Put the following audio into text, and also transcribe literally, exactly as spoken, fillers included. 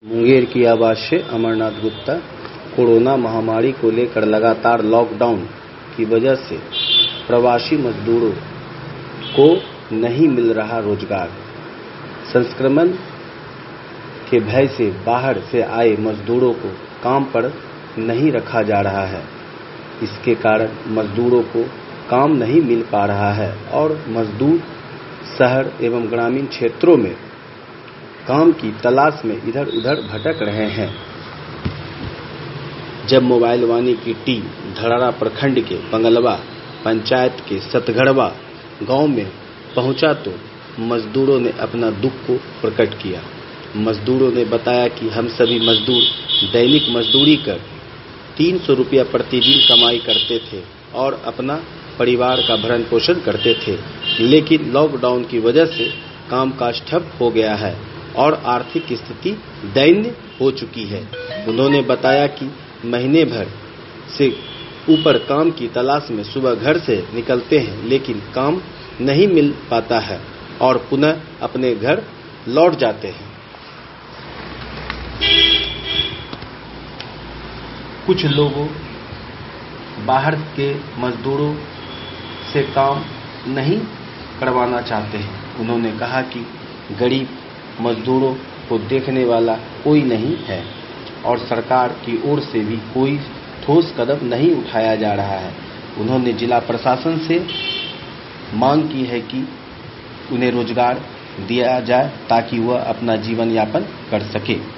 मुंगेर की आवाज से अमरनाथ गुप्ता। कोरोना महामारी को लेकर लगातार लॉकडाउन की वजह से प्रवासी मजदूरों को नहीं मिल रहा रोजगार। संक्रमण के भय से बाहर से आए मजदूरों को काम पर नहीं रखा जा रहा है। इसके कारण मजदूरों को काम नहीं मिल पा रहा है और मजदूर शहर एवं ग्रामीण क्षेत्रों में काम की तलाश में इधर उधर भटक रहे हैं। जब मोबाइल वाणी की टीम धरारा प्रखंड के बंगलवा पंचायत के सतगढ़वा गांव में पहुंचा तो मजदूरों ने अपना दुख को प्रकट किया। मजदूरों ने बताया कि हम सभी मजदूर दैनिक मजदूरी कर तीन सौ रुपया प्रतिदिन कमाई करते थे और अपना परिवार का भरण पोषण करते थे, लेकिन लॉकडाउन की वजह से कामकाज ठप हो गया है और आर्थिक स्थिति दयनीय हो चुकी है। उन्होंने बताया कि महीने भर से ऊपर काम की तलाश में सुबह घर से निकलते हैं, लेकिन काम नहीं मिल पाता है और पुनः अपने घर लौट जाते हैं। कुछ लोगों बाहर के मजदूरों से काम नहीं करवाना चाहते हैं। उन्होंने कहा कि गरीब मजदूरों को देखने वाला कोई नहीं है और सरकार की ओर से भी कोई ठोस कदम नहीं उठाया जा रहा है। उन्होंने जिला प्रशासन से मांग की है कि उन्हें रोजगार दिया जाए ताकि वह अपना जीवन यापन कर सके।